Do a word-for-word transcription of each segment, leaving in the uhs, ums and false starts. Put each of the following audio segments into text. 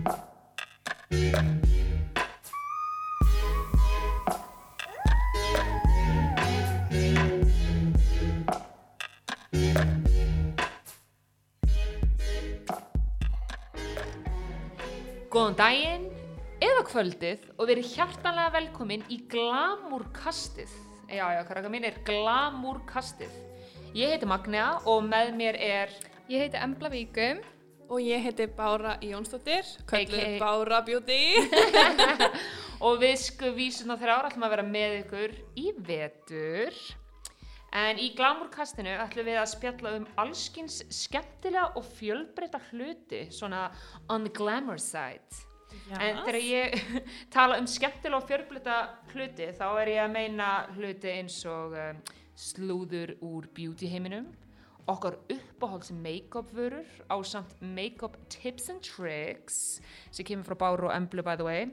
Góðan daginn eða kvöldið og verið hjartanlega velkomin í Glamúrkastið. Já, já, krakkar mínir, Glamúrkastið. Ég heiti Magnea og með mér er... Ég heiti Embla Víkum. Og ég heiti Bára Jónsdóttir, kölluð A K A Bára Beauty. Og við skuvísuna þrjár ætlum að vera með ykkur í vetur. En í Glamúrkastinu ætlum við að spjalla um allskyns skemmtilega og fjölbreytta hluti, svona on the glamour side. Yes. En þegar ég tala um skemmtilega og fjölbreytta hluti, þá er ég að meina hluti eins og um, slúður úr beauty heiminum, okkar uppáhalds make-up vörur ásamt make-up tips and tricks, sem kemur frá Báru og Emblu by the way,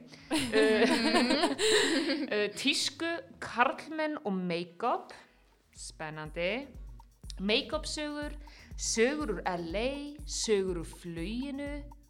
uh, uh, tísku, karlmenn og make-up, spennandi, make-up sögur, sögur úr L A, sögur úr fluginu,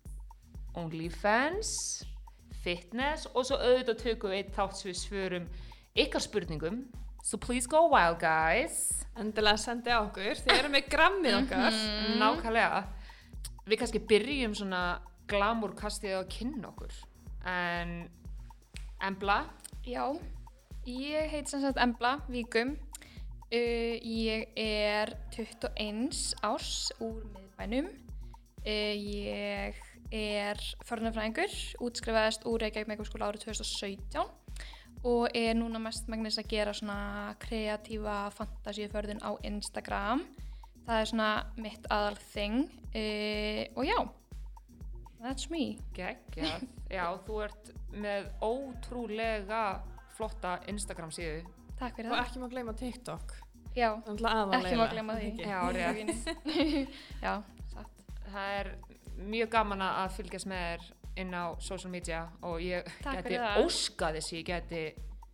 OnlyFans, fitness og svo auðvitað tökum við einn þátt sem við svörum ykkar spurningum. So please go wild guys. Endilega sendi á okkur, þið eru með grammið okkar. Mm-hmm. Nákvæmlega. Við kannski byrjum svona glamúrkastið að kynna okkur. En Embla? Já, ég heiti sem sagt Embla Víkum. Uh, ég er tuttugu og eins árs úr miðbænum. Uh, ég er förðunarfræðingur, útskrifaðist úr Reykjavík Make-up-skóla árið tvö þúsund og sautján og er núna mest megnis að gera svona kreatífa fantasíuförðun á Instagram. Það er svona mitt aðal thing uh, og já, that's me. Geggjað. Já, þú ert með ótrúlega flotta Instagram síðu. Takk fyrir Og það. ekki má gleyma TikTok. Já, Aðalega. ekki má gleyma því. Já, rétt. Já, satt. Það er mjög gaman að fylgjast með þér inn á social media og ég Takk geti fyrir það. óskað þess ég geti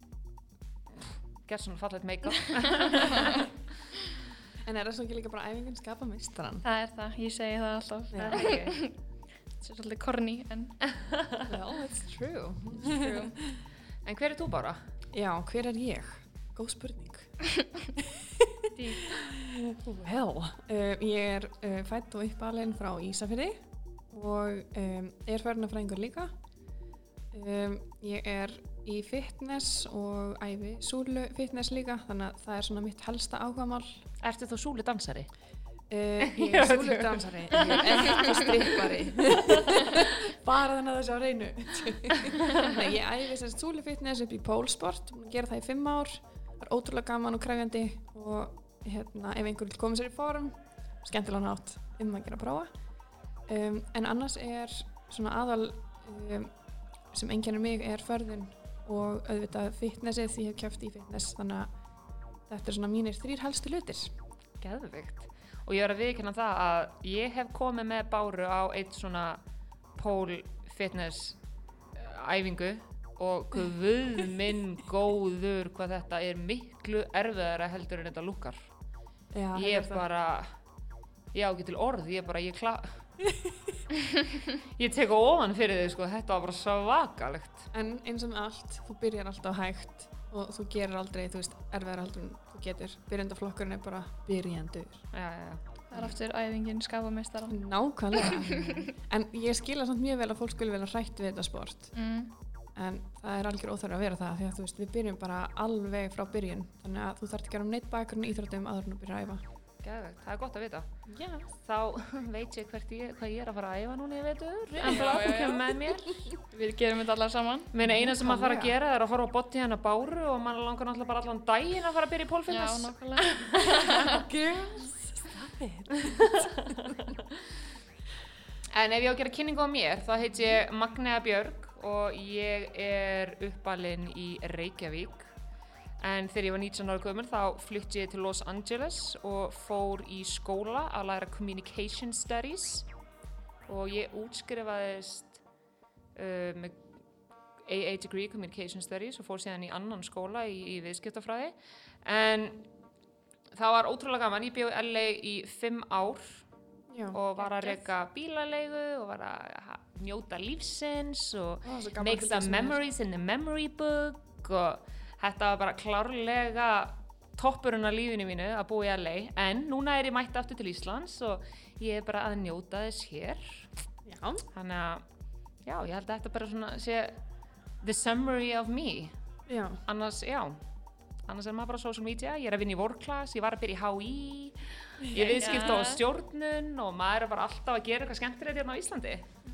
gert svona fallegt make-up. En er það svo ekki líka bara æfingin skapa meistarann? Það er það, ég segi það alltaf. Já. Það er ekki. Það er svolítið corny, en Well, it's true. it's true. En hver er þú bara? Já, hver er ég? Góð spurning. Well, uh, ég er uh, fædd og uppalin frá Ísafirði og um, er förðunarfræðingur líka. Um, ég er í fitness og æfi súlu fitness líka, þannig að það er svona mitt helsta áhugamál. Ertu þú súlu dansari? Uh, ég er súlu dansari, ég er ekki strippari. Bara þannig að þessi á reynu. Nei, ég æfi sem súlu fitness upp í pólsport, ég gera það í fimm ár. Það er ótrúlega gaman og krefjandi og hérna, ef einhver vil koma sér í form, skemmtilega nátt um að gera prófa. Um, en annars er svona aðal um, sem einkennir mig er förðun og auðvitað fitnessið því ég hef keppt í fitness, þannig að þetta er svona mínir þrír helstu hlutir. Geðveikt. Og ég er að viðurkenna það að ég hef komið með Báru á eitt svona pole fitness æfingu og guð minn góður hvað þetta er miklu erfiðara heldur en þetta lukkar. Já, Ég er bara, ég á ekki til orð, ég er bara, ég kla... ég tek á ofan fyrir þig, sko, þetta var bara svakalegt. En eins og með allt, þú byrjar alltaf hægt og þú gerir aldrei, þú veist, erfiðara heldur en þú getur. Byrjandaflokkurinn er bara byrjandur. Já, já, já. Það er aftur æfingin skapa meistarann. Nákvæmlega. En ég skila samt mjög vel að fólk skulle vera hrætt við þetta sport. Mm. En það er algjör óþarfi að vera það því að þú veist, við byrjum bara alveg frá byrjun. Þannig að þú þarft ekki að vera um neitt bakgrunn í íþróttum áður en að byrja að æfa. Geðveikt, það er gott að vita. Já. Þá veit ég hvert ég, hvað ég er að fara að æfa núna í vetur. En bara þú kemur með mér. Við gerum þetta allar saman. Meina eina sem maður þarf að gera er að horfa á body hennar Báru og mann langar náttúrulega bara allan daginn að fara að byrja í pole Já, fitness. nákvæmlega. Girls, stop it. En ef ég á að gera kynningu á mér, þá heit ég Magnea Björg og ég er uppalin í Reykjavík. En þegar ég var nítján ára gömul þá flutti ég til Los Angeles og fór í skóla að læra Communication Studies og ég útskrifaðist uh, með A A degree Communication Studies og fór síðan í annan skóla í, í viðskiptafræði. En það var ótrúlega gaman, ég bjó í L A í fimm ár Já. og var að Geggjað. reka bílaleigu og var að ha- njóta lífsins og Ó, svo gaman make að some fylgjast með þér. memories in the memory book og þetta var bara klárlega toppurinn af lífinu mínu að búa í L A en núna er ég mætt aftur til Íslands og ég er bara að njóta þess hér Já. þannig að já, ég held að þetta bara svona sé the summary of me Já. annars, já annars er maður bara social media, ég er að vinna í work class ég var að byrja í H I ég er viðskipta og stjórnun og maður er bara alltaf að gera eitthvað skemmtilegt hérna á Íslandi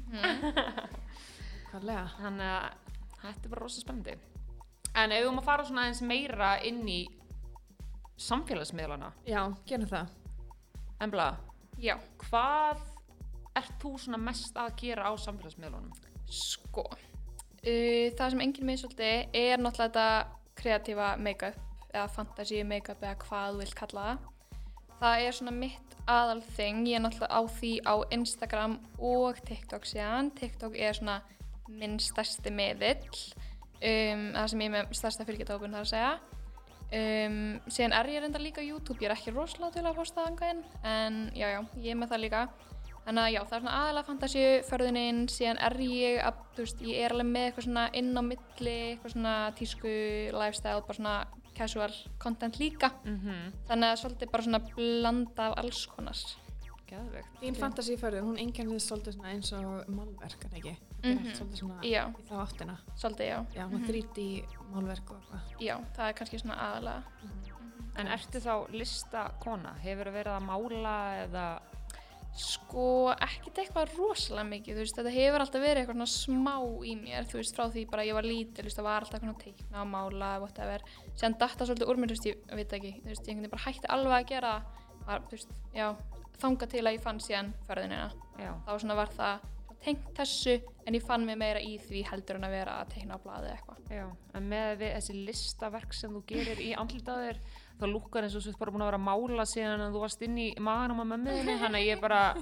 Hvarlega. þannig að þetta er bara rosa spennandi en ef við um að fara svona eins meira inn í samfélagsmiðlana Já, gerum það. Embla, Já, hvað ert þú svona mest að gera á samfélagsmiðlunum? sko. Uh, það sem enginn minn svolítið er náttúrulega þetta kreatífa make-up eða fantasy make-up eða hvað þú vilt kalla það. Það er svona mitt aðalþing. Ég er náttúrulega á því á Instagram og TikTok síðan. TikTok er svona minn stærsti miðill, um, það sem ég er með stærsta fylgjadópin þar að segja. Um, síðan er ég reyndar líka á YouTube, ég er ekki rosalega til að posta þangað inn, en já, já, ég er með það líka. Þannig að já, það er svona aðalega fantasíu förðuninn, síðan er ég að, þú veist, ég er alveg með eitthvað svona inn á milli, eitthvað svona tísku, lifestyle, bara svona casual content líka. Mhm, Þannig að svolítið bara svona blanda af alls konar. geðveikt. Þín fantasíförður, hún einkennist svolítið svona eins og málverk, er það ekki? Þetta er Mhm. allt svolítið svona Já, í þá áttina. svolítið já. Já, hún þrýtt í málverk og eitthvað. Já, það er kannski svona aðalega. En ertu þá listakona? Hefur verið að mála eða Sko, ekkert eitthvað rosalega mikið, þú veist, þetta hefur alltaf verið eitthvað svona smá í mér, þú veist, frá því bara ég var lítil, þú veist, það var alltaf eitthvað svona teikna og mála, whatever. Síðan datta svolítið úr mér, þú veist, ég veit ekki, þú veist, ég einhvern veginn bara hætti alveg að gera það, var, þú veist, já, þangað til að ég fann síðan förðunina. já, Þá svona var það tengt þessu, en ég fann mig meira í því heldur en að vera að teikna á blaði eitthvað. já, en með við þessi listaverk sem þú gerir í andlitaður þá lúkkar eins og þú ert bara búin að vera að mála síðan að þú varst inn í maganum á mömmuðinni þannig að ég bara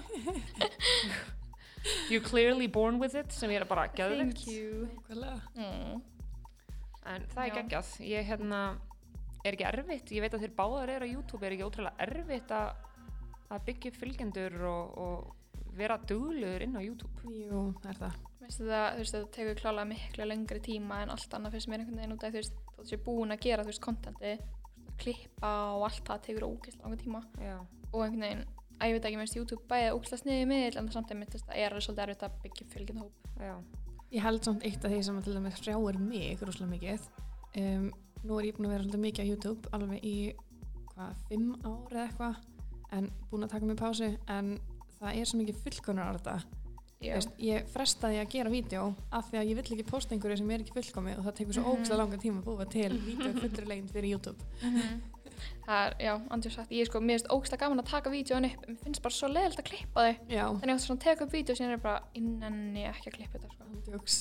you're clearly born with it sem ég er bara geðveikt you. Hvarlega. Mm. en það er Já. geggjað ég hérna, er ekki erfitt ég veit að þér báðar eru á YouTube er ekki ótrúlega erfitt að að byggja upp fylgjendur og, og vera duglegur inn á YouTube Jú, það er það. Veist það, þú veist, þetta tekur klálega miklu lengri tíma en allt annað finnst mér einhvern veginn út af, þú veist, þú sé búin að gera, þú veist, kontenti, klippa og allt það tekur ógeðslega langa tíma já, og einhvern veginn, að ég veit ekki, mér finnst YouTube bæðið ógeðslega sniðið miðl en það samt einmitt, þú veist, það er alveg svolítið erfitt að byggja upp fylgjendahóp. já, Ég held samt eitt af því sem að til dæmis hrjáir mig rosalega mikið. Um, nú er ég búin að vera svolítið mikið á YouTube alveg í hvað, fimm ár eða eitthvað en búin að taka mig pásu en það er svo mikið fullkomnar á þetta. Já, Veist, ég frestaði að gera vídeo af því að ég vill ekki posta einhverju sem er ekki fullkomi og það tekur svo Mhm. ógeðslega langan tíma að búa til vídeo fullri lengd fyrir YouTube. það er, já, andjóð sagt, ég er sko, mér finnst ógeðslega gaman að taka vídeoin upp, en mér finnst bara svo leiðilegt að klippa þau. Já, Þannig að ég átti svona að teka upp vídeo og síðan er bara, ég nenni ekki að klippa þetta, sko. handjóks.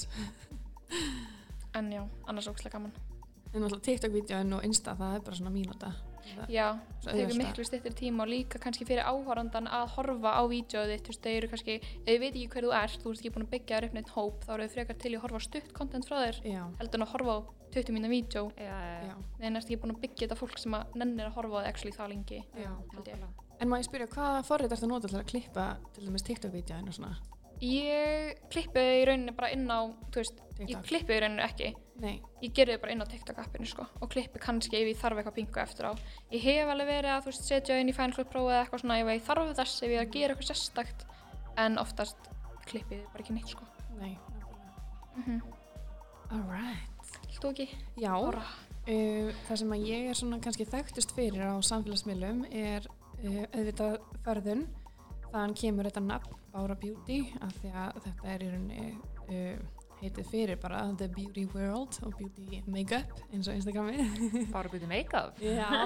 En já, annars ógeðslega gaman. En náttúrulega TikTok-vídeóin og Insta, það er bara svona mínúta. Já, Svo það tekur auðvelt að- miklu styttri tíma og líka kannski fyrir áhorfandan að horfa á vídeoið þitt, þú veist, þau eru kannski, ef þið veit ekki hver þú ert, þú ert ekki búin að byggja þér upp neitt hóp, þá eru þau frekar til í að horfa á stutt content frá þér, Já, heldur en að horfa á tuttugu mínútna vídeo, já, já, já, þegar næst ekki búin að byggja þetta fólk sem að nennir að horfa á það actually það lengi. já. held ég. nákvæmlega. En má ég spyrja, hvaða forrið ertu að nota til að klippa til dæmis TikTok-vídeóin og svona? Ég klippi í rauninni bara inn á, þú veist, ég TikTok. klippi í rauninni ekki, Nei, ég gerði þau bara inn á TikTok appinu sko og klippi kannski ef ég þarf eitthvað pingu eftir á. Ég hef alveg verið að þú veist setja inn í Final Cut Pro eða eitthvað svona ef ég þarf þess, ef ég er að gera eitthvað sérstakt, en oftast klippi ég bara ekki neitt sko. nei, nákvæmlega. Mm -hmm. Alright. Þú ekki? Já, Orra. uh, það sem að ég er svona kannski þekktust fyrir á samfélagsmiðlum er uh, auðvitað förðun. Þann kemur þetta nafn Bára Beauty af því að þetta er í rauninni uh, heitið fyrir bara The Beauty World og Beauty Makeup eins og Instagramið. bara byrja make-up Já,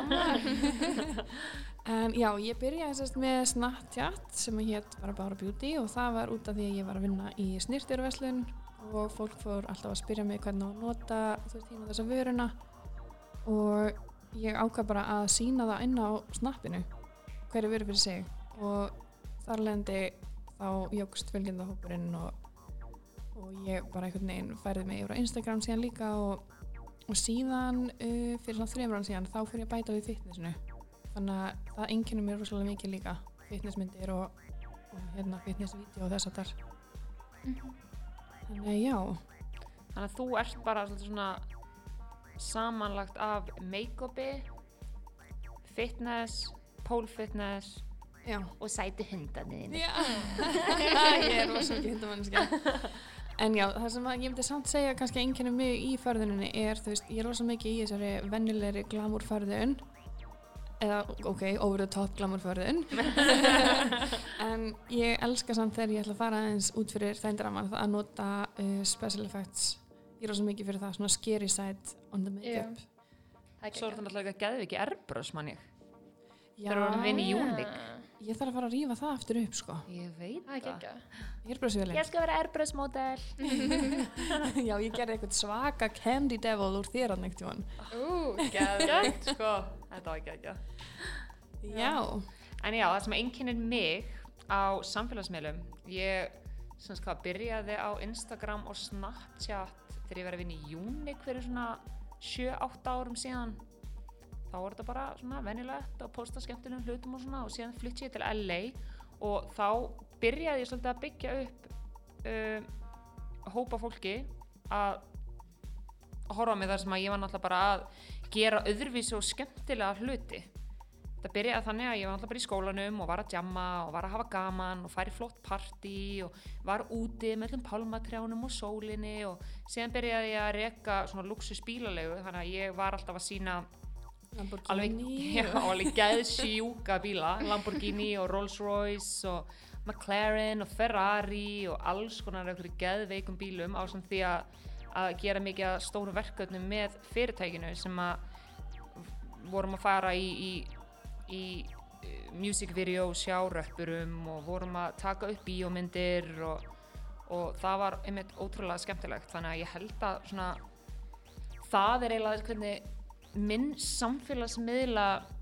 en já, ég byrjaði sérst með Snapchat sem hétt bara Bára Beauty og það var út af því að ég var að vinna í snyrtjöruverslun og fólk fór alltaf að spyrja mig hvernig á að nota þú veist hérna þessa vöruna og ég ákvað bara að sína það inn á snappinu hverju vöru fyrir sig og þar leðandi þá jókst fylgjendahópurinn og, og ég bara einhvern veginn færði mig yfir á Instagram síðan líka og, og síðan uh, fyrir svona þremur án síðan þá fyrir ég að bæta við fitnessinu þannig að það einkennir mér rosalega mikið líka fitnessmyndir og, og hérna fitness-vídeó og þess að þar. Þannig já. Þannig að þú ert bara svona samanlagt af make-upi, fitness, pole fitness Já. og sæti hundarnir. Já. Ég er rosa mikið hundamanneskja. En já, það sem að ég myndi samt segja kannski einkennir mig í ferðuninni er, þú veist, ég er rosa mikið í þessari venjulegri glamúrferðun eða, ok, over the top glamúrferðun en ég elska samt þegar ég ætla að fara aðeins út fyrir þændraman að nota uh, special effects. Ég er rosa mikið fyrir það, svona scary side on the make-up. Svo er það náttúrulega ekki að geðu ekki erbröðs, mann ég. Já, Þegar við vinni í Júnik. ég þarf að fara að rífa það aftur upp, sko. Ég veit Það er ekki Ég er bara svo vel. Ég skal vera erbröðsmódel. Já, ég gerði eitthvað svaka candy devil úr þér að neitt í hann. Ú, Geðveikt, sko. Þetta var ekki ekki. Já. En já, það sem einkennir mig á samfélagsmiðlum, ég sem hvað, byrjaði á Instagram og Snapchat þegar ég var að vinna í Júnik fyrir svona sjö átta árum síðan. Þá var þetta bara svona venjulegt að posta skemmtilegum hlutum og svona og síðan flytti ég til L A og þá byrjaði ég svolítið að byggja upp uh, hópa fólki að horfa á mig þar sem að ég var náttúrulega bara að gera öðruvísi og skemmtilega hluti. Það byrjaði þannig að ég var náttúrulega bara í skólanum og var að djamma og var að hafa gaman og færi flott partí og var úti með öllum pálmatrjánum og sólinni og síðan byrjaði ég að reka svona luxus bílalegu þannig að ég var alltaf að sína alveg, já, alveg geðsjúka bíla, Lamborghini og Rolls Royce og McLaren og Ferrari og alls konar einhverju geðveikum bílum ásamt því að, að gera mikið að stórum verkefnum með fyrirtækinu sem að vorum að fara í, í, í music video sjá röppurum og vorum að taka upp bíómyndir og, og það var einmitt ótrúlega skemmtilegt þannig að ég held að svona það er eiginlega hvernig minn samfélagsmiðla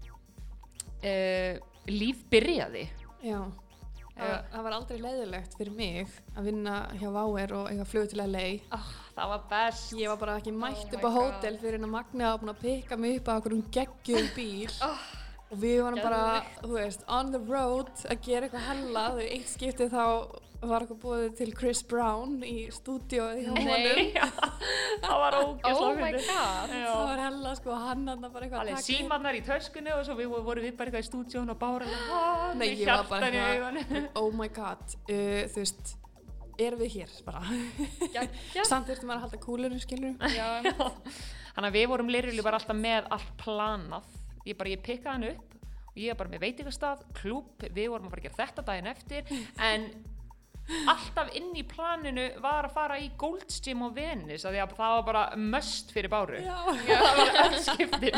uh, líf byrjaði. Já, það, uh, það var aldrei leiðilegt fyrir mig að vinna hjá Váer og eiga flug til L A. Oh, það var best. Ég var bara ekki mætt Oh upp á my hótel fyrir en að Magni hafa búin að pikka mig upp á einhverjum geggjum bíl Oh, og við varum bara, geðveikt. þú veist, on the road að gera eitthvað hella. Þau eitt skipti þá var eitthvað búið til Chris Brown í stúdíóið hjá honum. Nei, já, það var ógeðslega oh my fyndið. god. Já. Það var hella, sko, hann hann bara eitthvað að Alveg taka upp. símannar í töskunni og svo við vorum við bara eitthvað í stúdíón og bára Nei, ég var bara eitthvað, oh my god, uh, þú veist, erum við hér bara. Geggjað. Samt þurftum maður að halda kúlunum, skilur. Já, Þannig að við vorum lirjulega bara alltaf með allt planað. Ég bara, ég pikkaði hann upp og ég var bara með veitingastað, klúbb, við vorum að fara að gera þetta daginn eftir en alltaf inn í planinu var að fara í Gold's Gym og Venice af því að það var bara must fyrir Báru. Já, Það var öll skiptin.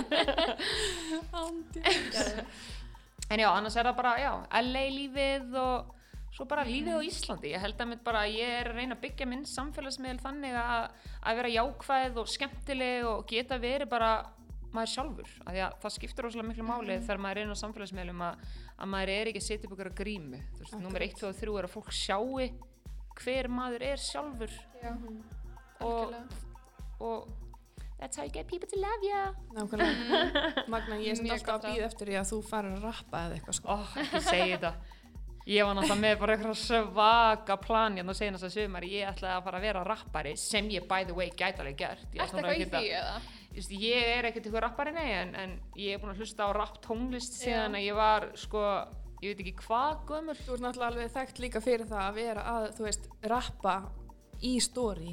andjós. En já, annars er það bara, já, L A lífið og svo bara lífið á Íslandi. Ég held að mitt bara, ég er að reyna að byggja minn samfélagsmiðl þannig að, að vera jákvæð og skemmtileg og geta verið bara maður sjálfur. Af því að það skiptir rosalega miklu máli mm-hmm. þegar maður er inn á samfélagsmiðlum að, að maður er ekki að setja upp ykkur að grímu. Þú veist, númer eitt, tvö og þrjú er að fólk sjáu hver maður er sjálfur já, og, algjörlega. og that's how you get people to love you. Nákvæmlega. Magna, ég er sem Mjög alltaf gott að býða eftir því að þú farir að rappa eða eitthvað, sko. Ó, ekki segja þetta. Ég var náttúrulega með bara eitthvað svaka plan hérna og segja þess að sumar ég ætlaði að fara að vera rappari sem ég by the way gæti alveg gert. Ég Ertu eitthvað í því eða? Just, ég er ekkert eitthvað rappari nei en, en ég er búin að hlusta á rap tónlist síðan að ég var sko, ég veit ekki hvað gömul. Þú ert náttúrulega alveg þekkt líka fyrir það að vera að, þú veist, rappa í story.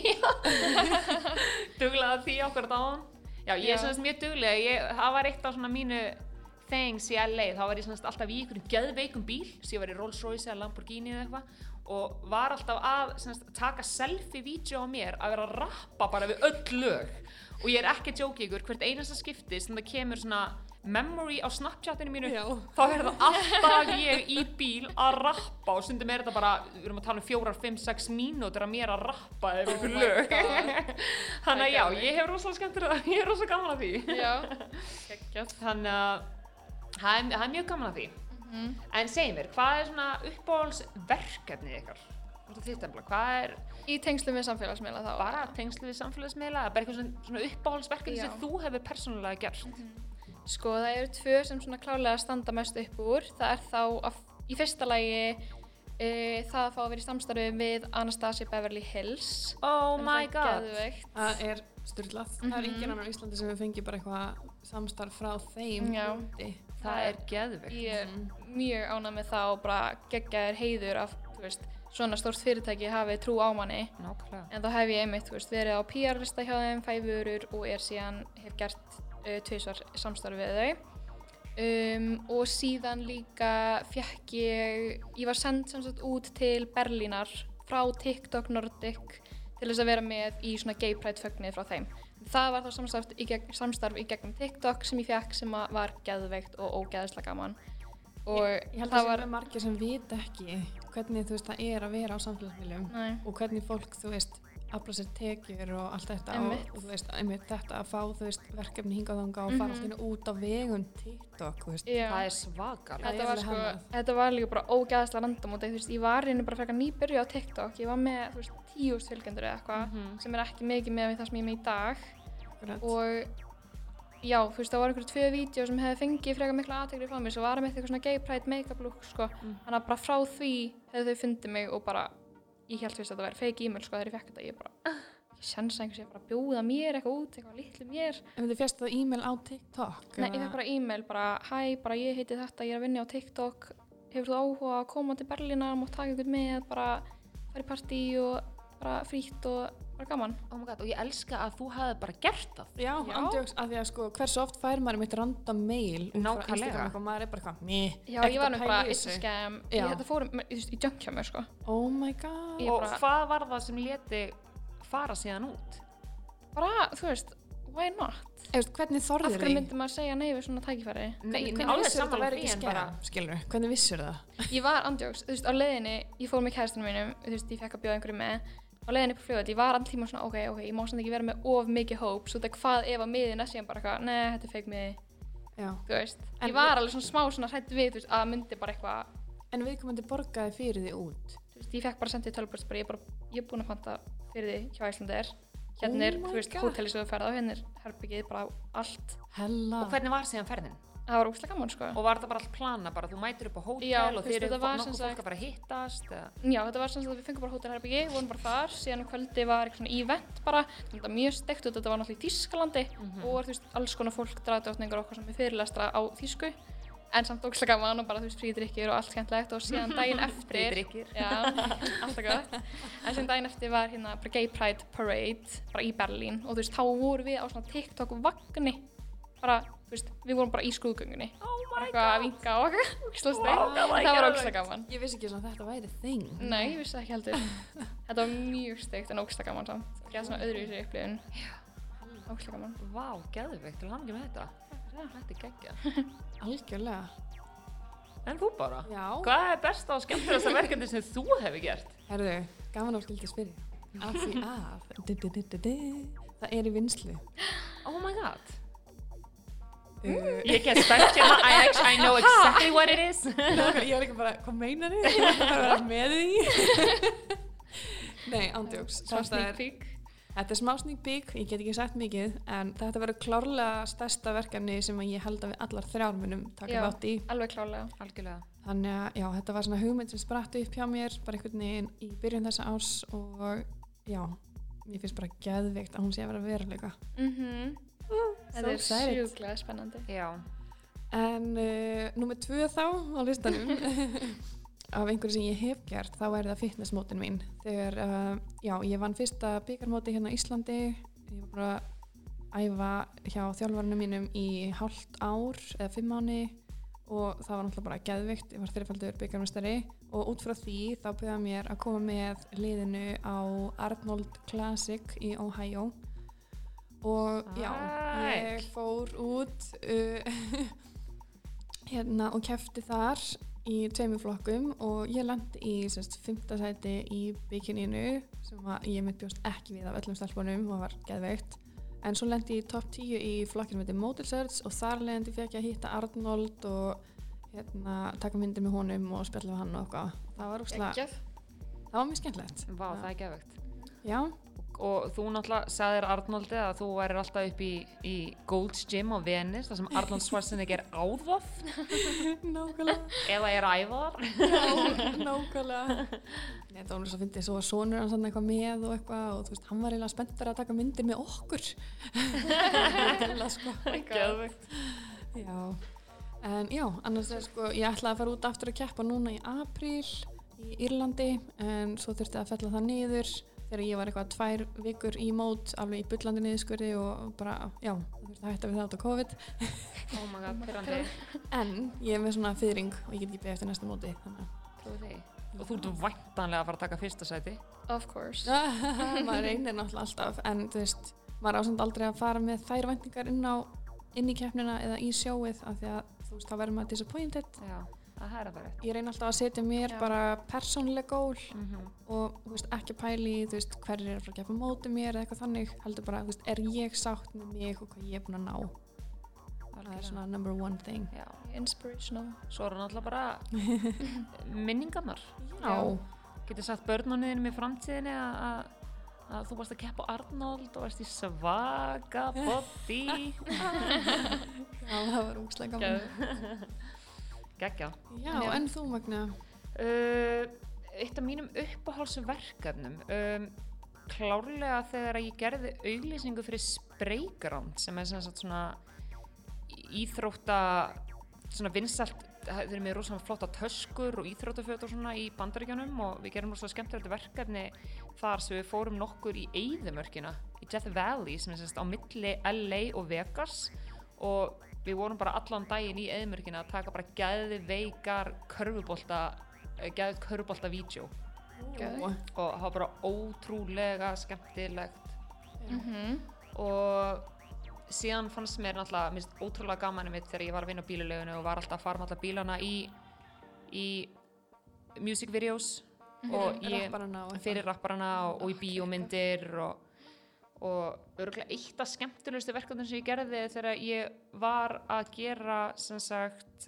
Duglega því okkur dáðan. Já, ég er Já. svona mjög duglega, ég, það var eitt af svona mínu things í L A, þá var ég svona alltaf í einhverjum geðveikum bíl, svo ég var í Rolls Royce eða Lamborghini eða eitthvað og var alltaf að svona, taka selfie-vídeó á mér að vera að rappa bara við öll lög og ég er ekki að djóka ykkur, hvert einasta skipti sem það kemur svona memory á Snapchatinu mínu, Já. þá er það alltaf ég í bíl að rappa og stundum er þetta bara, við erum að tala um fjórar, fimm, sex mínútur að mér að rappa eða ykkur my lög. God. Þannig að já, geðveikt. ég hef rosalega skemmtur ég er rosalega gaman að því. Já, geggjað. Þannig að það er, það er mjög gaman að því. Mhm. En segið mér, hvað er svona uppáhaldsverkefnið ykkar? Embla, hvað er Í tengslum við samfélagsmiðla þá? bara tengslu við samfélagsmiðla, bara eitthvað svona, svona uppáhaldsverkefni Já. sem þú hefur persónulega gert? Sko það eru tvö sem svona klálega standa mest upp úr. Það er þá að, í fyrsta lagi Uh, það að fá að vera í samstarfi við Anastasia Beverly Hills. Oh En my það er god. geðveikt. Það er styrlað. Það er Mhm. enginn annar á Íslandi sem við fengið bara eitthvað samstarf frá þeim Já. úti. Það er geðveikt. Ég er mjög ánægð með það og bara geggjaður heiður af, þú veist, svona stórt fyrirtæki hafi trú á manni. Nákvæmlega. En þá hef ég einmitt, þú veist, verið á P R-lista hjá þeim, fæ vörur og er síðan, hef gert uh, tvisvar samstarfi við þau. Um, og síðan líka fekk ég, ég var send sem sagt út til Berlínar frá TikTok Nordic til þess að vera með í svona gay pride fögnið frá þeim. Það var þá samstarf í, gegn, samstarf í gegnum TikTok sem ég fekk sem að var geðveikt og ógeðslega gaman. Og Ég, ég held það að það var, sé með margir sem vita ekki hvernig þú veist það er að vera á samfélagsmiðlum nei, og hvernig fólk, þú veist, afla sér tekjur og allt þetta Einmitt. og, og þú veist, einmitt þetta að fá, þú veist, verkefni hingað og þangað og fara Mhm. allt í einu út á vegum TikTok, þú veist. já. Það er svakalegt. Það Þetta er var alveg sko, hannað. þetta var líka bara ógeðslega randamóti, þú veist, ég var einu bara frekar nýbyrju á TikTok, ég var með, þú veist, tíu þúsund fylgjendur eða eitthvað, Mhm. sem er ekki mikið með við það sem ég er með í dag Akkurat. og já, þú veist, það var einhverju tvö vídeo sem hefði fengið frekar mikla athygli frá mér, svo var það með eitthvað svona gay pride make-up look, sko, Mm. þannig að bara frá því hefðu þau fundið mig og bara, ég held fyrst að þetta væri fake e-mail, sko, þegar ég fekk þetta, ég bara, ég sensa einhvers ég bara að bjóða mér eitthvað út, eitthvað litlu mér. En þið fjast það e-mail á TikTok? Nei, ég eða- fekk bara e-mail, bara, hæ, bara ég heiti þetta, ég er að vinna á TikTok, hefur þú áhuga að koma til Berlínar, mátt taka ykkur með, bara fara í partí og bara frítt og bara gaman. Oh my god, og ég elska að þú hefði bara gert það. Já, Já. andjóks, af því að sko, hversu oft fær maður mitt random mail út frá Nákvæmlega. Instagram og maður er bara eitthvað, meh, Já, ekkert ég var að nú pæla bara, í it's a þessu. scam, Já. ég, þetta fór, þú veist, í junk hjá mér, sko. Oh my god. Ég Og bara- hvað var það sem leti fara síðan út? Bara, þú veist, why not? Eða, hvernig Af þorðir hverju myndi maður segja nei við svona tækifæri? Nei, Hvernig, nei, hvernig alveg vissur þetta sammála væri því ekki en skæm, bara- skilur? Hvernig vissur það? Ég var andjóks, þú veist, á leiðinni, ég fór með kærastunum mínum, þú veist, ég fekk að bjóða einhverju með, á leiðinni upp á flugvöll, ég var allir tíma svona, ok, ok, ég má samt ekki vera með of mikið hóp, svo þetta hvað ef að miðin er síðan bara eitthvað, nei, þetta er fake miði, Já. þú veist. En Ég var alveg svona smá svona hrædd við, þú veist, að myndi bara eitthvað, En viðkomandi borgaði fyrir því út? þú veist, ég fekk bara sendið tölvbörst, bara ég er bara, ég er búin að panta fyrir því hjá Icelandair, hérna Oh er, my þú veist, God. hóteli sem þú ferð á, hérna er herbyggið, bara allt. Hella. Og hvernig var síðan ferðin? Það var ógeðslega gaman, sko. Og var það bara allt plana, bara þú mætir upp á hótel Já, og þú veist, þeir eru þetta var nokkuð sem fólk sagt- að bara hittast eða? Já, þetta var sem sagt að við fengum bara hótelherbyggi, vorum bara þar, síðan um kvöldi var eitthvað svona event bara, þetta var mjög steikt og þetta var náttúrulega í Þýskalandi Mhm. og var, þú veist, alls konar fólk, draðdrottningar og okkar sem við fyrirlestra á þýsku, en samt ógeðslega gaman og bara, þú veist, frídrykkir og allt skemmtilegt og síðan daginn eftir, Frídrykkir. já, alltaf gott, en síðan daginn eftir var hérna bara Gay Pride Parade, bara í Berlín og þú veist, þá vorum við á svona TikTok-vagni, bara, þú veist, við vorum bara í skrúðgöngunni, Oh my eitthvað að vinka og eitthvað, ógeðslega steik, Vá, það var það var geðveikt. ógeðslega gaman. Ég vissi ekki svona að þetta væri þing. Nei, ég vissi það ekki heldur. Þetta var mjög steikt en ógeðslega gaman samt. Gæði svona öðruvísi upplifun. Ógeðslega gaman. Vá, geðveikt, til hamingju með þetta. Þetta er geggjað. Algjörlega. En þú bara? Já. Hvað er besta og skemmtilegasta verkefni sem þú hefur gert? Herðu, gaman á skildi spyrja. Af því að, du, du, du, du, du, það er í vinslu. Oh my god. Uh, Ég get spennt hérna, I actually I know exactly what it is. ég var ekki bara, hvað meinar þið? Það er að vera með því. Nei, ándjóks. Smá Þetta sneak er, peek. þetta er smá sneak peek, ég get ekki sagt mikið, en þetta verður klárlega stærsta verkefni sem að ég held að við allar þrjár munum taka Já. þátt í. Alveg klálega. Algjörlega. Þannig að já, þetta var svona hugmynd sem spratt upp hjá mér, bara einhvern veginn í byrjun þessa árs og já, mér finnst bara geðveikt að hún sé að vera veruleika. Mhm. Þetta er excited. sjúklega spennandi. Já. En uh, númer tvö þá á listanum af einhverju sem ég hef gert, þá er það fitnessmótin mín. Þegar, uh, já, ég vann fyrsta bikarmóti hérna á Íslandi, ég var bara að æfa hjá þjálfarnum mínum í hálft ár eða fimm mánuði og það var náttúrulega bara geðveikt, ég var þreifaldur bikarmeistari og út frá því þá byrjaði mér að koma með liðinu á Arnold Classic í Ohio og já, ég fór út uh, hérna og keppti þar í tveimur flokkum og ég lenti í sérst fimmta sæti í bikininu sem að ég mitt bjóst ekki við af öllum stelpunum og var geðveikt en svo lenti ég í topp tíu í flokkinu með Model Search og þar leðandi fekk ég að hitta Arnold og hérna taka myndir með honum og spjalla við hann og eitthvað það var úrslega, Geggjað. það var mjög skemmtilegt Vá, það er geðveikt. já, og þú náttúrulega sagðir Arnoldi að þú værir alltaf upp í, í Gold's Gym á Venice þar sem Arnold Schwarzenegger er áðað Nákvæmlega. eða er æðar. Já, nákvæmlega. Nei, það var alveg svo fyndið, svo var sonur hans þarna eitthvað með og eitthvað og þú veist, hann var eiginlega spenntur að taka myndir með okkur. Gæla, sko. Geðveikt. Já, en já, annars er sko, ég ætlaði að fara út aftur að keppa núna í apríl í Írlandi en svo þurfti að fella það niður þegar ég var eitthvað tvær vikur í mót alveg í bullandi niðurskurði og bara, já, þú veist að hætta við það út á COVID. Oh my god, pyrrandi. En ég er með svona fiðring og ég get ekki beðið eftir næsta móti, þannig að Trúi því. Og þú ert væntanlega að fara að taka fyrsta sæti. Of course. maður reynir náttúrulega alltaf, en þú veist, maður ásand aldrei að fara með þær væntingar inn á, inn í keppnina eða í sjóið af því að þú veist, þá verður maður disappointed. Já, það er að vera. Ég reyni alltaf að setja mér Já. bara persónleg gól Mm -hmm. og þú veist, ekki pæli í, þú veist, hverjir er að fara að keppa á móti mér eða eitthvað þannig, heldur bara, þú veist, er ég sátt með mig og hvað ég er búin að ná. Það er svona number one thing. Já. Inspirational. Svo eru náttúrulega bara minningarnar. Já. Getur sagt börnunniðinum í framtíðinni að, að, að þú varst að keppa á Arnold og varst í svaka body. Já, það var úkslega gaman. Gekkja. Já, Já. en þú, Magna? Uh, eitt af mínum uppáhaldsverkefnum, um, klárlega þegar ég gerði auglýsingu fyrir Sprayground sem er sem sagt svona íþrótta, svona vinsælt, þeir eru með rosalega flotta töskur og íþróttaföt og svona í Bandaríkjunum og við gerum rosalega skemmtilegt verkefni þar sem við fórum nokkur í eyðimörkina í Death Valley sem er sem sagt á milli L A og Vegas og við vorum bara allan daginn í eyðimörkina að taka bara geðveikar körfubolta geðveikt körfubolta vídeó Geðveikt. og það var bara ótrúlega skemmtilegt Mhm. og síðan fannst mér náttúrulega minnst ótrúlega gaman mitt þegar ég var að vinna á bílulegunu og var alltaf að fara með alla bílana í, í music videos og ég, Rapparana og eitthvað. fyrir rapparana og, og í bíómyndir og, og örugglega eitt af skemmtilegustu verkefnum sem ég gerði þegar ég var að gera sem sagt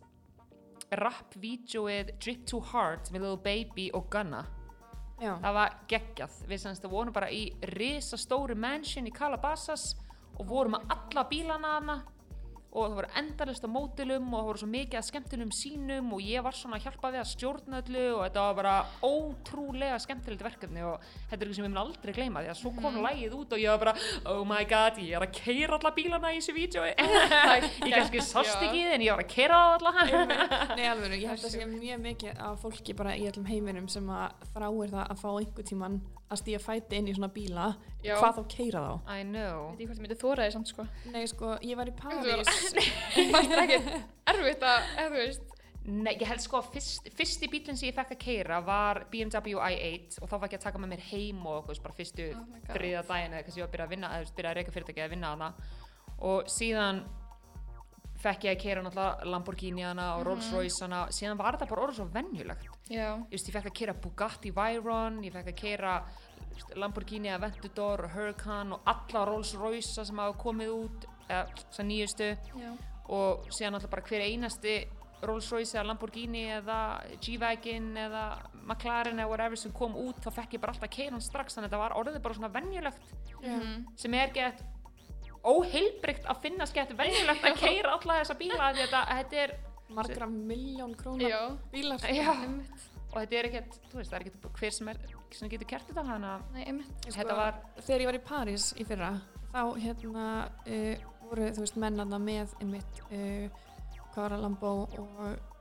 rap-vídeóið Drip Too Hard með Lil Baby og Gunna. Já. Það var geggjað. Við semst að vorum bara í risastóru mansion í Calabasas og vorum með alla bílana hana og það voru endalaust á mótilum og það voru svo mikið að skemmtunum sínum og ég var svona að hjálpa við að stjórna öllu og þetta var bara ótrúlega skemmtilegt verkefni og þetta er eitthvað sem ég mun aldrei gleyma því að svo kom lagið út og ég var bara oh my god, ég er að keyra alla bílana í þessu vídeói ég kannski sást ekki en ég var að keyra alla Nei, alveg, ég held að sé mjög mikið af fólki bara í öllum heiminum sem að þráir það að fá einhver tíman að stíga fæti inn í svona bíla Já. hvað þá keyra þá. I know Veit ég hvort ég myndi þóra því samt sko. Nei, sko, ég var í Þú var- París. Fannst það ekki erfitt að, eða þú veist. Nei, ég held sko að fyrst, fyrsti bílinn sem ég fekk að keyra var B M W i eight og þá var ekki að taka með mér heim og okkur, bara fyrstu Oh my God. þriðja daginn eða kannski ég var að byrja að vinna, eða byrja að reyka fyrirtæki að vinna hana og síðan fekk ég að keyra náttúrulega Lamborghini hana og Rolls Royce hana, síðan var þetta bara orðið svo venjulegt. Já. Ég, veist, ég fekk að keyra Bugatti Veyron, ég fekk að keyra Lamborghini Aventador og Huracan og alla Rolls Royce sem hafa komið út, eða þess að nýjustu Já. og síðan alltaf bara hver einasti Rolls Royce eða Lamborghini eða G-Wagon eða McLaren eða whatever sem kom út þá fekk ég bara alltaf að keyra hann strax þannig að þetta var orðið bara svona venjulegt Mhm. sem er gett óheilbrigt að finna skett venjulegt að keyra alla þessa bíla því að þetta, þetta er Margra miljón krónar Já. bílar. já, Einmitt. og þetta er ekkert, þú veist, það er ekkert hver sem er sem getur kert þetta þannig að Nei, einmitt. Sko, þetta var þegar ég var í París í fyrra þá hérna uh, voru þú veist mennana með einmitt uh, hvað var að Lambo og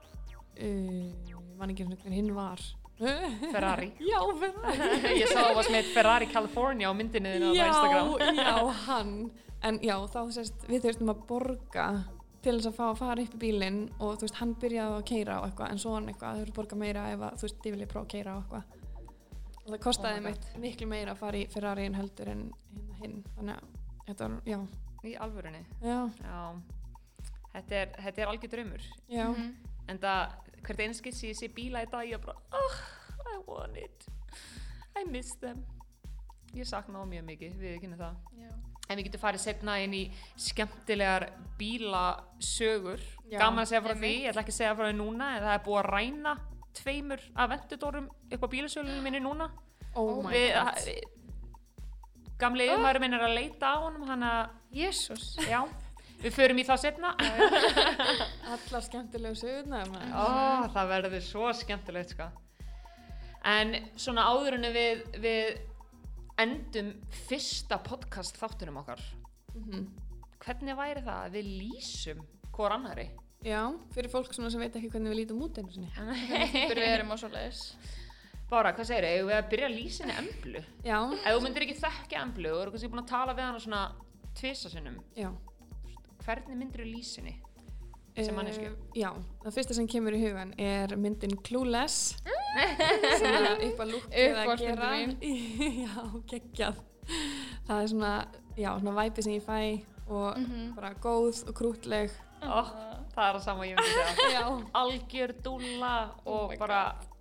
uh, man ekki einu hver hinn var Ferrari Já, Ferrari ég sá að það var með Ferrari California á myndinni þínu á Já, Instagram já, hann en já, þá sérst, við þurftum að borga til þess að fá að fara upp í bílinn og þú veist, hann byrjaði að keyra og eitthvað en svo hann eitthvað, þau þurftu að borga meira ef að þú veist, ég vilja prófa að keyra og eitthvað og það kostaði Oh my mitt miklu meira að fara í Ferrari en heldur en hinn, hinn. þannig að þetta var, já, í alvörunni já, já, þetta er, þetta er algjör draumur já Mhm. en það, hvert einskis ég sé bíla í dag ég er bara, oh, I want it I miss them ég sakna á mjög mikið, við kynum það Já. en við getum farið setna inn í skemmtilegar bílasögur Já, gaman að segja frá einmitt. því, ég ætla ekki að segja frá því núna en það er búið að ræna tveimur Aventadórum upp á bílasölunum minni núna Oh my við, god við, gamli yfirmaður minn er að leita á honum, hann að, Jésús. já, við förum í það seinna. Allar skemmtilegu sögurnar. Ó, það verður svo skemmtilegt, sko. En svona áður en við, við endum fyrsta podcast þáttunum okkar, Mm-hmm. hvernig væri það að við lýsum hvor annari? Já, fyrir fólk svona sem veit ekki hvernig við lítum út einu sinni. Fyrir við erum á svoleiðis. Bára, hvað segirðu? Eigum við að byrja að lýsa henni Emblu? Já, Ef þú myndir ekki þekkja Emblu og eru kannski búin að tala við hana svona tvisa sinnum, já. hvernig myndir þú lýsa henni sem manneskju? Uh, já, það fyrsta sem kemur í hugan er myndin Clueless. Svona upp að lúkkið að gera. Uppáhaldsmyndin Já, geggjað. Það er svona, já, svona væpi sem ég fæ og bara góð og krútleg. Ó, það er það sama ég myndi segja. Já. Algjör dúlla Oh og my bara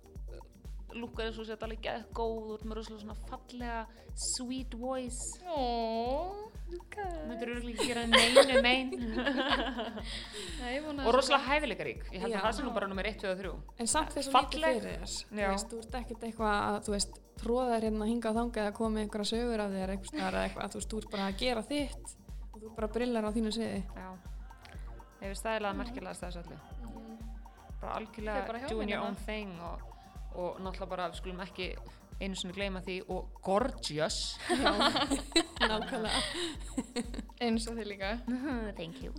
lúkar eins og sér alveg geð góð og með rosalega svona fallega sweet voice. Ó, Myndir þú ekki gera neinu mein Nei, og rosalega hæfileikarík. Ég held Já. að það sé nú bara nummer eitt, tvö og þrjú. En samt þess að lítið Falleg. fyrir þess. Þú Já. veist, þú ert ekkert eitthvað að, þú veist, tróða þér hérna hinga á þangað eða koma með einhverja sögur af þér einhvers staðar eða eitthvað. Þú veist, þú ert bara að gera þitt og þú bara brillar á þínu sviði. Já. Ég veist stæðilega merkilegast þessu öllu. Bara Fer algjörlega bara hjá doing henni your það. own thing og, og náttúrulega bara við skulum ekki einu sinni gleyma því og gorgeous. Nákvæmlega. Eins og þið líka. Thank you.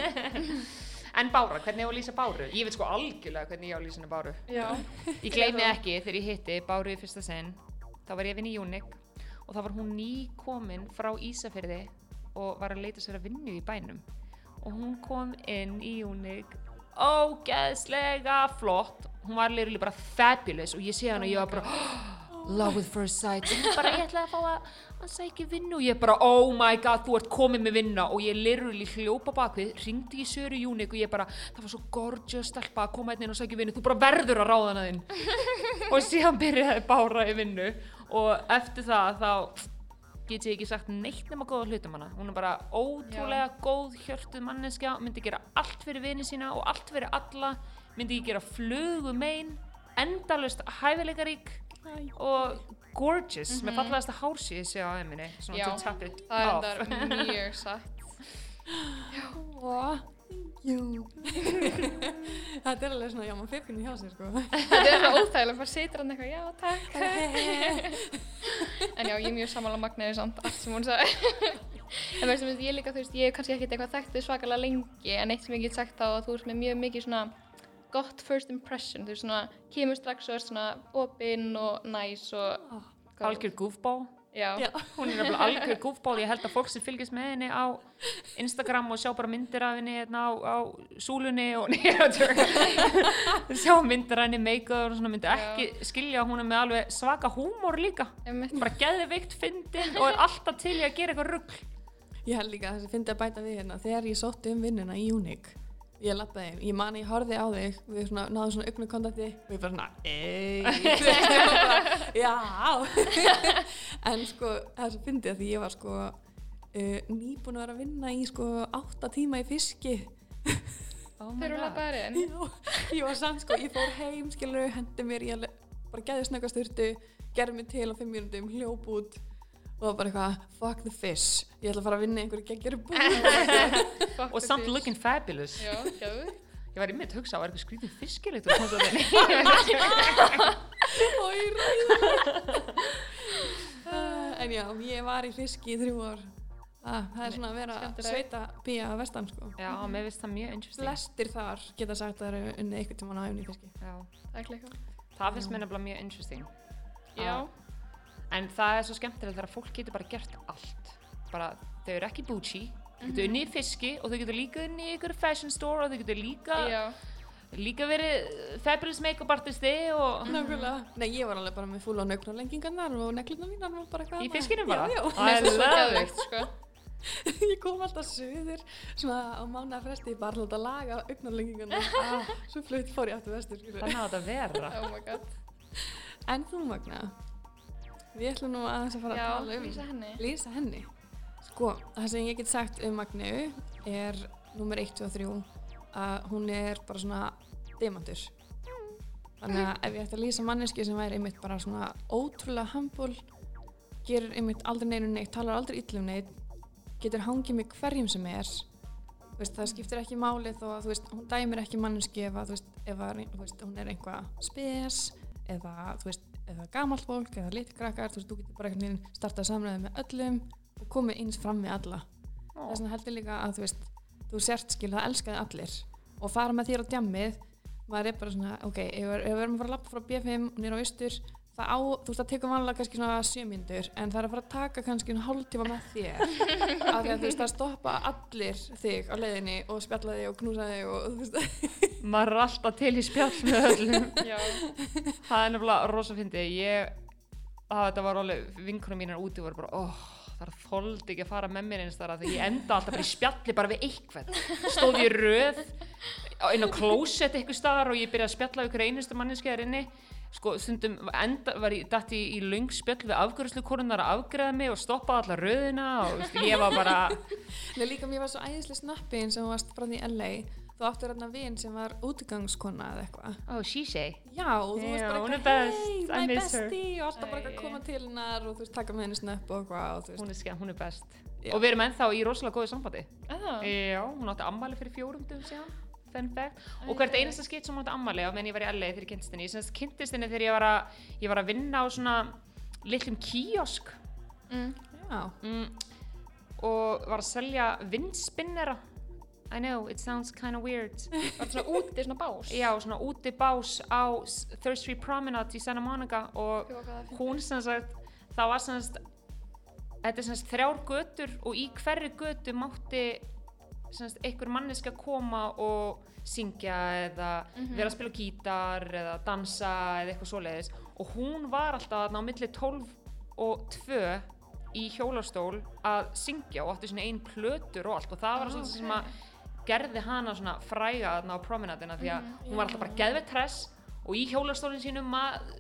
En Bára, hvernig ég á að lýsa Báru? Ég veit sko algjörlega hvernig ég á að lýsa henni Báru. Já. Ég gleymi ekki þegar ég hitti Báru í fyrsta sinn, þá var ég að vinna í Unique og þá var hún ný komin frá Ísafirði og var að leita sér að vinnu í bænum og hún kom inn í Unique ógeðslega flott, hún var literally bara fabulous og ég sé hana og ég var bara oh, love with first sight og hún bara ég ætlaði að fá að, að sækja vinnu og ég bara oh my god þú ert komin með vinna og ég literally hljópa bakvið, hringdi í Söru Unique og ég bara það var svo gorgeous stelpa að koma inn og sækja vinnu, þú bara verður að ráða hana þinn og síðan byrjaði Bára í vinnu og eftir það þá get ég ekki sagt neitt nema góða hlutum hana. Hún er bara ótrúlega góð hjörtuð manneskja, myndi gera allt fyrir vini sína og allt fyrir alla, myndi ekki gera flugu mein, endalaust hæfileikarík og gorgeous, mm -hmm. með fallegasta hársi ég sé á æminni, svona Já, to tap it það er off. endar mjög satt. Ó, jú. Þetta er alveg svona, já, maður fyrkjum hjá sér, sko. Þetta er það óþægilega, bara situr hann eitthvað, já, takk. En já, ég er mjög sammála Magneu samt, allt sem hún sagði. En veistu, ég líka, þú veist, ég hef kannski ekkert eitthvað þekkt þig svakalega lengi, en eitt sem ég get sagt þá að þú ert með mjög mikið svona gott first impression, þú veist, svona, kemur strax og er svona opinn og næs og Oh, Algjör goofball. Já. Já. Hún er nefnilega algjör goofball, ég held að fólk sem fylgist með henni á Instagram og sjá bara myndir af henni hérna á, á súlunni og sjá myndir af henni make-up og svona myndi ekki skilja að hún er með alveg svaka húmor líka, Einmitt. bara geðveikt fyndin og er alltaf til í að gera eitthvað rugl. Ég held líka að þessi fyndi að bæta við hérna, þegar ég sótti um vinnuna í Unique, ég labbaði, ég man ég horfði á þig, við svona, náðum svona augnakontakti og ég bara svona, ei, já, en sko, það er svo fyndið að því ég var sko uh, nýbúin að vera að vinna í sko átta tíma í fiski. Oh Þegar hún labbaði inn. Já, ég var samt sko, ég fór heim, skilur, hendi mér, ég alveg bara gæði snöggast þurftu, gerði mig til á fimm mínútum, hljóp út og var bara eitthvað, fuck the fish, ég ætla að fara að vinna í einhverju geggjari búð. Og samt looking fabulous. Já, gæðu. Ég var einmitt að hugsa á er eitthvað skrítið fiskilegt og komst að þenni. Og ég ræði. En já, ég var í fiski í þrjú ár. Ah, það er svona að vera Skemmtilegt. sveita bíja á vestan, sko. Já, mér finnst það mjög interesting. Flestir þar geta sagt að það eru unnið einhvern tímann á æfni í fiski. Já, Það er klika. það finnst mér nefnilega mjög interesting. Já. En það er svo skemmtilegt þegar fólk getur bara gert allt. Bara, þau eru ekki bougie, þau getur unnið í fiski og þau getur líka unnið í ykkur fashion store og þau getur líka, Já. líka verið fabulous make-up artisti og Nákvæmlega. Nei, ég var alveg bara með full á naugnalengingarnar og neglurnar mínar og bara eitthvað. í fiskinum bara. Já, já. I Mér finnst það svo love it. geðveikt, sko. Ég kom alltaf suður, svona á mánaða fresti, bara alltaf að laga augnalengingarnar. Ah, svo flutt fór ég aftur vestur. skilur. Þannig á þetta að vera. Oh my god. En þú, Magna, við ætlum nú aðeins að fara Já, að tala um lýsa henni. lýsa henni. Sko, það sem ég get sagt um Magneu er númer eitt, tvö og þrjú að hún er bara svona demantur. Þannig að ef ég ætti að lýsa manneski sem væri einmitt bara svona ótrúlega humble, gerir einmitt aldrei neinu neitt, talar aldrei illa um neitt, getur hangið með hverjum sem er, þú veist, það skiptir ekki máli þó að, þú veist, hún dæmir ekki manneskju ef að, þú veist, ef að, þú veist, hún er eitthvað spes, eða, þú veist, eða gamalt fólk, eða litli krakkar, þú veist, þú getur bara einhvern veginn startað samræði með öllum og komið eins fram með alla. Oh. Þess vegna heldur líka að, þú veist, þú sért skil, það elskaði allir og fara með þér á djammið, maður er bara svona, ok, ef við erum að fara að labba frá B fimm og niður á austur, það á, þú veist, það tekur vanlega kannski svona sjö mínútur, en það er að fara að taka kannski um hálftíma með þér, af því að þú veist, það stoppa allir þig á leiðinni og spjalla þig og knúsa þig og, þú veist. Maður er alltaf til í spjall með öllum. Já. Það er nefnilega rosa fyndið. Ég, það þetta var alveg, vinkonum mínar úti voru bara, óh, það þoldi ekki að fara með mér eins þar að ég enda alltaf bara í spjalli bara við eitthvað. Stóð ég röð inn á klósett eitthvað staðar og ég byrjaði að spjalla við ykkur einustu manneski þar inni. Sko, stundum enda, var ég datt í, í löng spjall við afgreiðslukonurnar að afgreiða mig og stoppaði alla röðina og veist, ég var bara... Nei, líka mér var svo æðislega snappi eins og hún varst frá því L A. Þú áttur hérna vin sem var útigangskona eða eitthvað. Oh, she say. Já, og þú yeah, varst bara eitthvað, hey, my bestie og alltaf bara að koma til hennar og þú veist, taka með henni snöpp og eitthvað. Hún er skemmt, hún er best. Já. Og við erum ennþá í rosalega góðu sambandi. Ah. Já, hún átti afmæli fyrir fjórum dögum síðan. Fun fact. Og hvert einasta skipt sem hún átti afmæli á meðan ég var í L A þegar ég kynntist henni. Ég semst kynntist henni þegar ég var að, ég var að vinna á svona litlum kíosk. Mm. Já. Mm, og var að selja vindspinnera. I know, it sounds kind of weird. Var svona úti, svona bás? Já, svona úti bás á Third Street Promenade í Santa Monica og hún sem sagt, það var sem sagt, þetta er sem sagt þrjár götur og í hverri götu mátti sem sagt einhver manneska koma og syngja eða mm-hmm. vera að spila gítar eða dansa eða eitthvað svoleiðis og hún var alltaf þarna á milli tólf og tvö í hjólastól að syngja og átti svona ein plötur og allt og það var oh, svona okay. sem að gerði hana svona fræga þarna á promenadina því að mm, hún var alltaf bara geðveikt hress og í hjólastólinn sínum að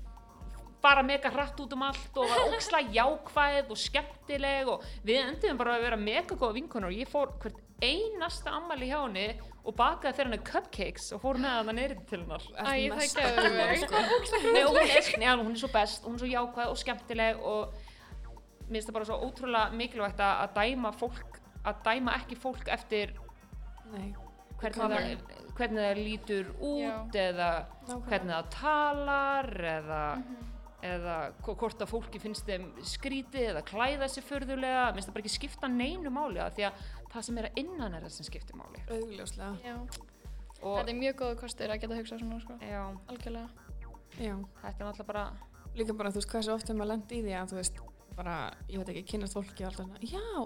bara mega hratt út um allt og var ógeðslega jákvæð og skemmtileg og við endum bara að vera mega góða vinkonur og ég fór hvert einasta afmæli hjá henni og bakaði fyrir henni cupcakes og fór með hana niður til hennar. Æ, það geður mig. Nei, og hún er, já, hún er svo best, hún er svo jákvæð og skemmtileg og mér finnst það bara svo ótrúlega mikilvægt að dæma fólk, að dæma ekki fólk eftir Nei. Hvernig, það, hvernig það lítur út Já. eða Nákvæmlega. Hvernig það talar eða, mm-hmm. eða hvort að fólki finnst þeim skrítið eða klæða sig furðulega, minnst það bara ekki skipta neinu máli að því að það sem er að innan er það sem skiptir máli. Augljóslega. Þetta er mjög góð kostur að geta hugsað svona sko. Já. Algjörlega. Já. Þetta er náttúrulega bara... Líka bara, þú veist, hversu oft er maður lent í því að þú veist, bara, ég veit ekki, kynnast fólki og alltaf svona, já,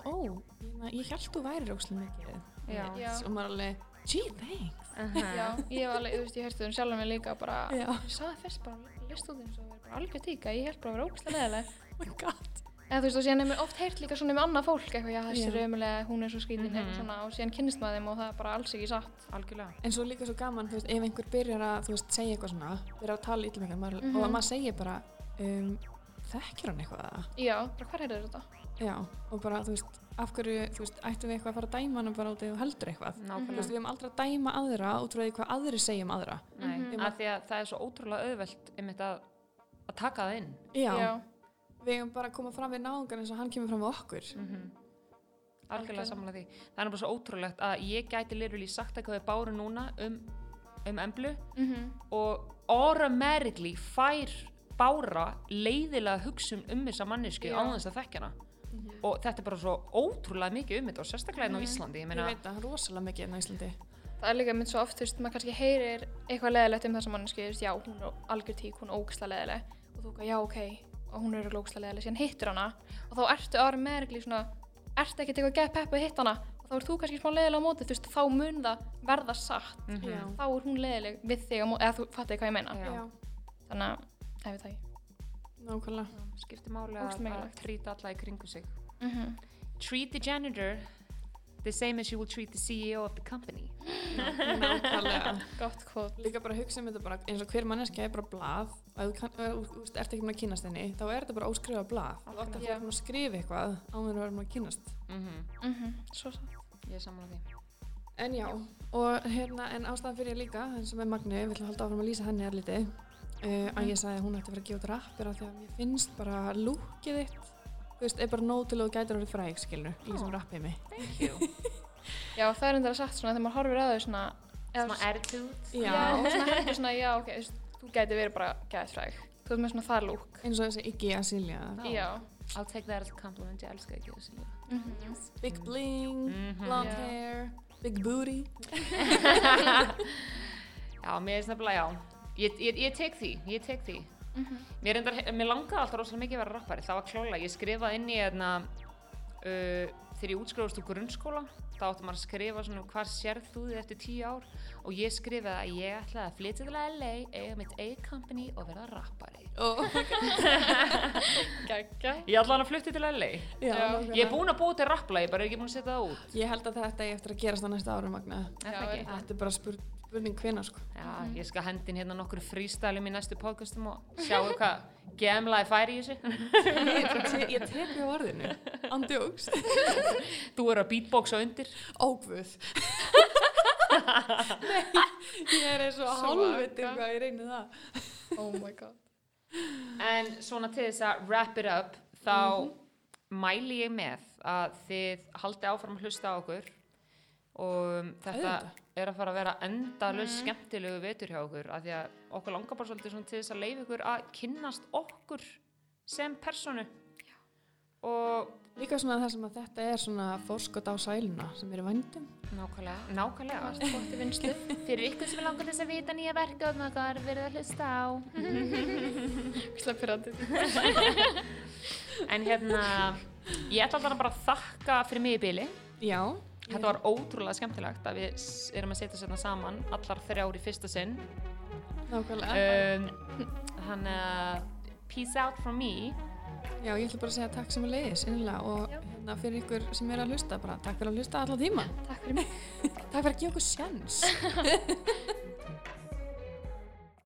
ó, ég held þú væri ógeðslega mikið. Já. Já. Og maður alveg, gee, thanks. Uh-huh. Já, ég hef alveg, þú veist, ég hörstu þum sjálf mig líka bara, Já. ég sagði fyrst bara, list út eins og verið bara algjör tíka, ég held bara að vera ógeðslega leðileg. Oh my god. En þú veist, og síðan er mér oft heyrt líka svona með annað fólk, eitthvað, já, þessi Já. er ömulega, hún er svo skrítin, Mhm. eitthvað svona, og síðan kynnist maður þeim og það er bara alls ekki satt. Algjörlega. En svo líka svo gaman, þú veist, ef einhver byrjar að, þú veist, segja eitthvað svona, byrjar að tala illa með einhvern, Mhm. og að maður segir bara, um, þekkir hann eitthvað það? Já, bara hvar heyrður þetta? Já, og bara, þú veist, af hverju, þú veist, ættum við eitthvað að fara að dæma hann bara út eða heldur eitthvað. Þú Nákvæmlega. veist, við erum aldrei að dæma aðra út frá því hvað aðri segja um aðra. Nei, Mhm. af því að það er svo ótrúlega auðvelt einmitt að, að taka það inn. Já. Já. Við eigum bara að koma fram við náungan eins og hann kemur fram við okkur. Mm-hmm. Algjörlega Algjörlega. sammála því. Það er bara svo ótrúlegt að ég gæti literally sagt eitthvað við Báru núna um, um Emblu Mhm. og automatically fær Bára leiðilega hugsun um þessa mannesku Já. án þess að þekkja hana. Mhm. Og þetta er bara svo ótrúlega mikið um þetta og sérstaklega hérna á Mhm. Íslandi. Ég Ég meina, veit það, rosalega mikið hérna á Íslandi. Það er líka mynd svo oft, þú veist, maður kannski heyrir eitthvað leðilegt um þessa manneski, þú veist, já, hún er algjör tík, hún er ógeðslega leðileg og þú veist, já, ok, og hún er örugglega ógeðslega leðileg, síðan hittur hana og þá ertu automatically svona, ertu ekkert eitthvað gett peppu að hitta hana og þá er þú kannski smá leðileg á móti, þú veist, þá mun það verða satt, Mhm. Já. þá er hún leðileg við þig á móti, eða þú fattir hvað ég meina. Já. Já. Þannig að, ég veit það ekki. Nákvæmlega. skiptir máli að, Ógeðslega að mikilvægt. trýta alla í kringu sig. Mhm. Treat the janitor the same as you will treat the C E O of the company. Nákvæmlega. Gott kvót. Líka bara hugsa um þetta bara eins og hver manneskja er bara blað og ef þú kann- ef þú veist, ert ekki með að kynnast henni þá er þetta bara óskrifað blað. Þú átt að Já. fara að skrifa eitthvað áður en við erum að kynnast. Mm-hmm. Mhm. Svo satt. Ég er sammála því. En já, og hérna, en ástæðan fyrir ég líka, eins og með Magnu, við ætlum að halda áfram að lýsa henni er lítið, uh, að ég sagði að hún ætti að vera að gefa út rappir af því að mér finnst bara lúkið þitt þú veist, er bara nóg til að þú gætir orðið fræg, skilur, í þessum rappheimi. Thank you. Já, það er enda sagt svona þegar maður horfir á þau svona Svona attitude. Já. Já, svona heldur svona, já, ok, þú veist, þú gæti verið bara geðfræg. Þú ert með svona það lúk. Eins og þessi Iggy Azalea. Já. I'll take that as a compliment, ég elska ekki þessi líf. Mhm. Big bling, Mhm. blonde Já. hair, big booty. Já, mér er nefnilega, já. Ég, ég, ég tek því, ég tek því. Mhm. Mér, reyndar, mér langaði alltaf rosalega mikið að vera rappari, það var klálega. Ég skrifaði inn í hérna, uh, þegar ég útskrifast úr grunnskóla, þá átti maður að skrifa svona hvað sérð þú þig eftir tíu ár og ég skrifaði að ég ætlaði að flytja til L A, eiga mitt eigið company og verða rappari. Oh. Gægja. Ég ætlaði að flytja til L A. Já, Já. Ég er búin að búa til rappla, ég bara er ekki búin að setja það út. Ég held að þetta er eftir að gerast á næsta árum, Magna. Er Já, það ekki? Þetta er bara spur, spurning hvenær, sko. Já, ég skal hendin hérna nokkur freestyle í næstu podcastum og sjáu hvað gemlaði færi í þessu. Ég, ég tek við orðinu, andjóks. Þú eru að beatboxa undir. Ógvöð. Nei, ég er eins og hálfviti Svaka. hvað ég reyni það. Oh my god. En svona til þess að wrap it up, þá mæli ég með að þið haldi áfram að hlusta á okkur og um, þetta Auðvitað. er að fara að vera endalaust skemmtilegu vetur hjá okkur af því að okkur langar bara svolítið svona til þess að leyfa ykkur að kynnast okkur sem personu og Líka svona það sem að þetta er svona fórskot á sæluna sem er í vændum. nákvæmlega, nákvæmlega Allt gott í vinslu. fyrir ykkur sem langar þess að vita nýja verkefni og hvað er verið að hlusta á Sleppir að en hérna ég ætla alltaf bara að þakka fyrir mig í bili. Já. Þetta var ótrúlega skemmtilegt að við s- erum að setja sérna saman allar þrjár í fyrsta sinn. Nákvæmlega. Um, Þannig að peace out from me. Já, ég ætla bara að segja takk sem að leiðis, innilega, og Já. hérna fyrir ykkur sem er að hlusta, bara takk fyrir að hlusta allan tíma. Takk fyrir mig. Takk fyrir að gefa okkur sjans.